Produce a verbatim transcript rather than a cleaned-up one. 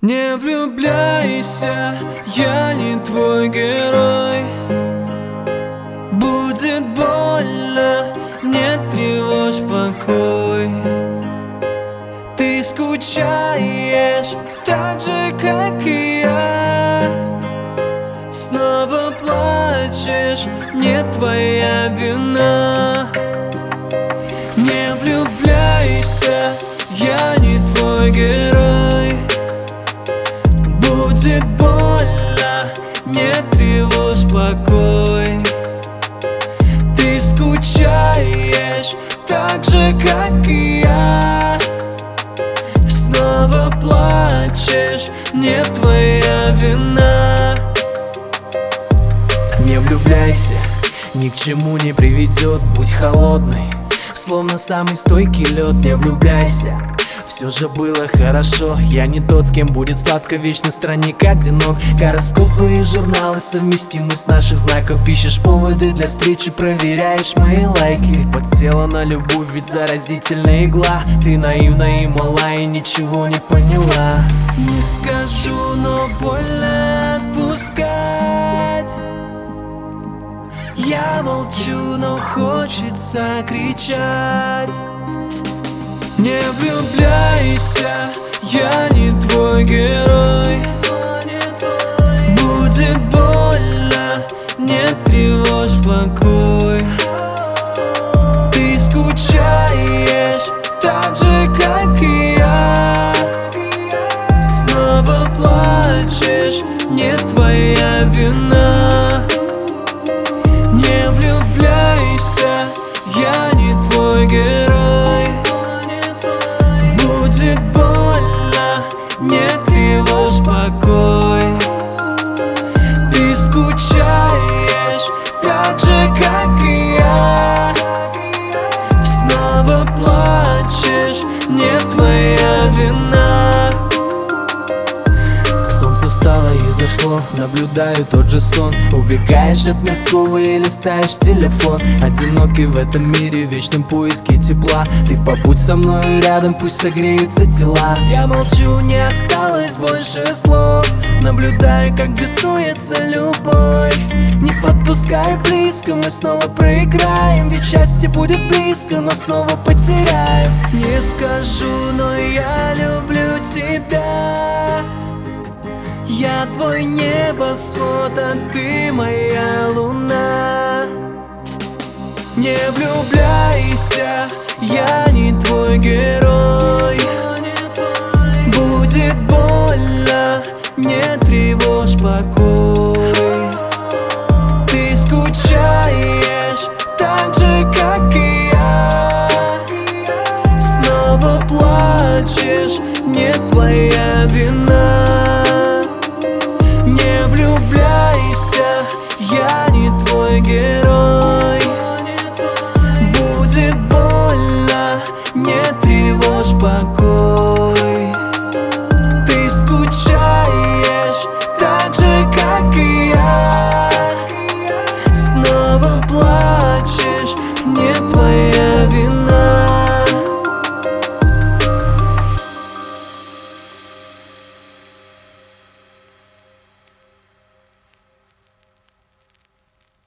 Не влюбляйся, я не твой герой. Будет больно, не тревожь покой. Ты скучаешь так же, как и я. Снова плачешь, не твоя вина. Не влюбляйся, я не твой герой. Будет больно, не тревожь покой. Ты скучаешь так же, как и я. Снова плачешь, не твоя вина. Не влюбляйся, ни к чему не приведет. Будь холодный, словно самый стойкий лед. Не влюбляйся, все же было хорошо. Я не тот, с кем будет сладко, вечный странник одинок. Гороскопы и журналы совместимы с наших знаков. Ищешь поводы для встречи, проверяешь мои лайки. Ты подсела на любовь, ведь заразительная игла. Ты наивна и мала, и ничего не поняла. Не скажу, но больно отпускать. Я молчу, но хочется кричать. Не влюбляйся, я не твой герой. Будет больно, не тревожь покой. Ты скучаешь так же, как и я. Снова плачешь, не твоя вина. Не влюбляйся, я не твой герой. Будет больно, не тревожь покой. Ты скучаешь так же, как и я. Снова плачешь, не твоя вина. Солнце встало и зашло, наблюдаю тот же сон. Убегаешь от мирского и листаешь телефон. Одинокий в этом мире, в вечном поиске тепла. Ты побудь со мной рядом, пусть согреются тела. Я молчу, не осталось больше слов. Наблюдаю, как беснуется любовь. Не подпускай близко, мы снова проиграем. Ведь счастье будет близко, но снова потеряем. Не скажу, но я люблю тебя. Я твой небосвод, а ты моя луна. Не влюбляйся, я не твой герой. Будет больно, не тревожь покой. Ты скучаешь так же, как и я. Снова плачешь, не твоя вина.